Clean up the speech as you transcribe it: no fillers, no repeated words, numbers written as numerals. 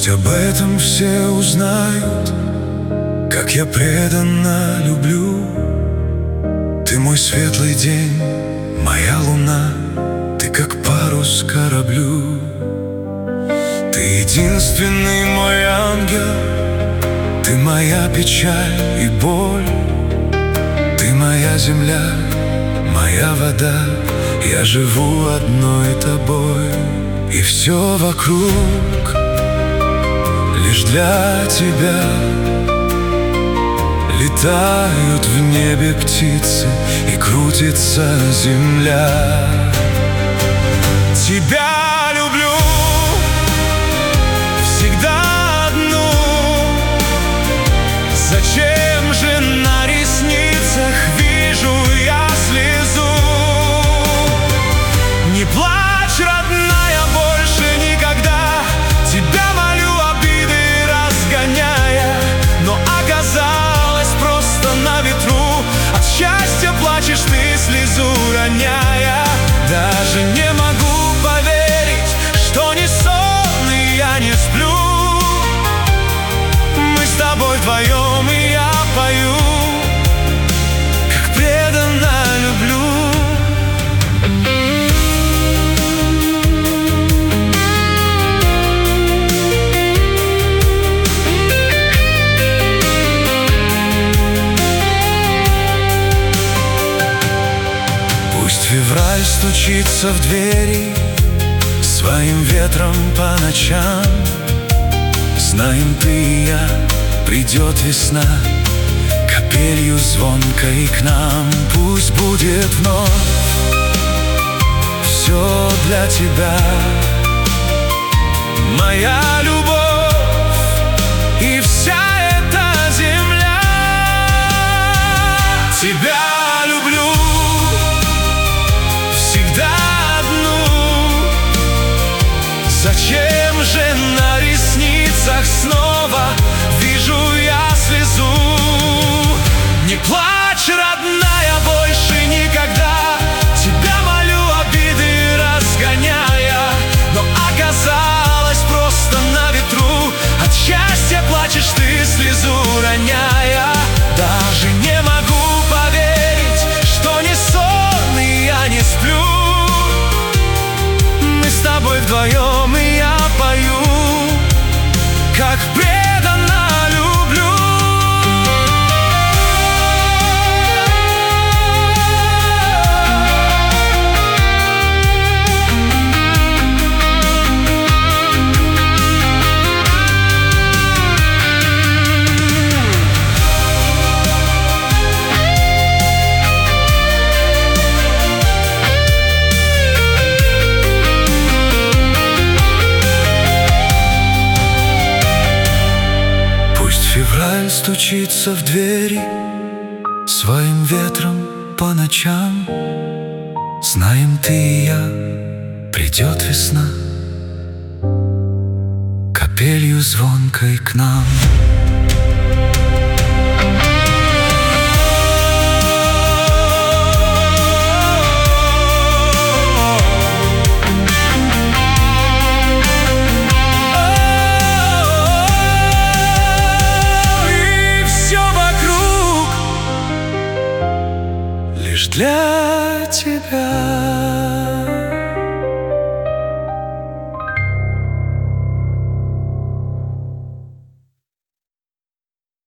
Пусть об этом все узнают, как я преданно люблю. Ты мой светлый день, моя луна, ты как парус кораблю. Ты единственный мой ангел, ты моя печаль и боль. Ты моя земля, моя вода, я живу одной тобой. И все вокруг лишь для тебя. Летают в небе птицы и крутится земля. Тебя люблю всегда одну. Зачем же на ресницах вижу я слезу? Не плачь, родная, больше никогда. Тебя молю, обиды разгоняя, но оказалось просто на ветру. От счастья плачешь ты, слезу роняя. Даже не могу поверить, что не сон и я не сплю. Мы с тобой вдвоем, и я пою, как преданно люблю. Пусть февраль стучится в двери своим ветром по ночам. Знаем, ты и я, придет весна капелью звонкой к нам. Пусть будет вновь все для тебя, моя любовь и вся эта земля. Тебя люблю всегда одну. Зачем же на ресницах снова вижу я слезу? Не плачь, родная, больше никогда. Тебя молю, обиды разгоняя, но оказалось просто на ветру. От счастья плачешь ты, слезу роняя. Даже не могу поверить, что не сон и я не сплю. Мы с тобой вдвоем, и я пою, как преданно люблю. Февраль стучится в двери своим ветром по ночам. Знаем, ты и я, придет весна капелью звонкой к нам. Лишь для тебя.